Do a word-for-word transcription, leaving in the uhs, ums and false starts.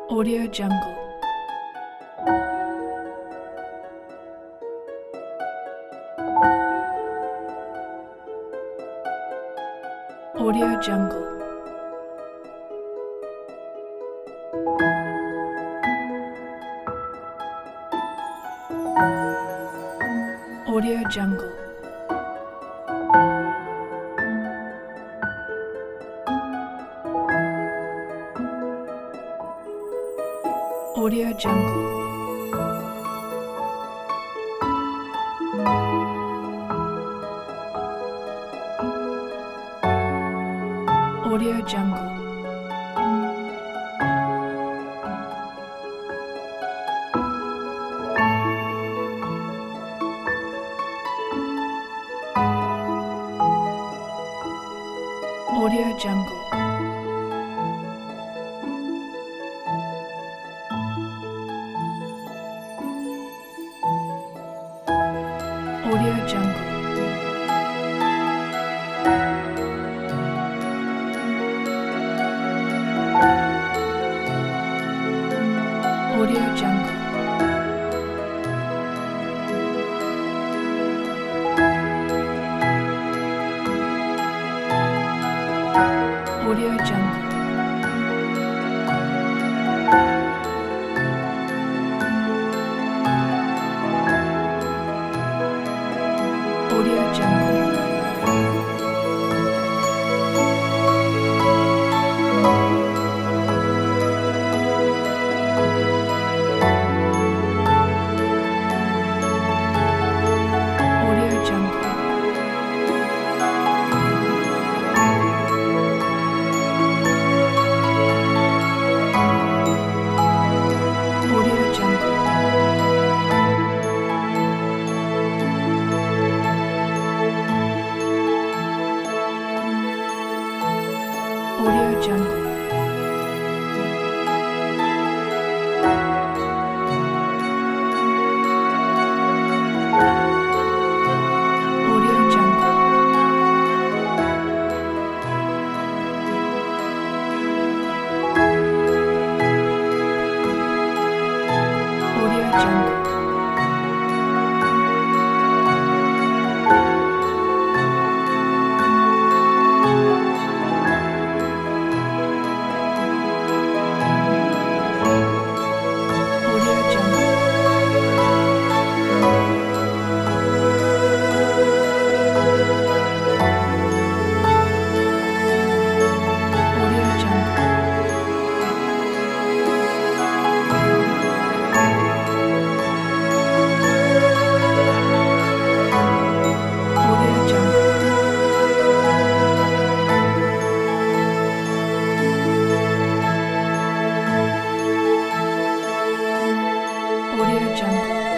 Audio Jungle. Audio Jungle. Audio Jungle. Audio Jungle. Audio Jungle. Audio Jungle. Audio Jungle. Audio Jungle. Audio Jungle. Audio Jungle. Audio Jungle. Audio Jungle. Audio Jungle. Audio Jungle. Audio Jungle. Audio Jungle. Audio Jungle. Audio Jungle. Audio Jungle.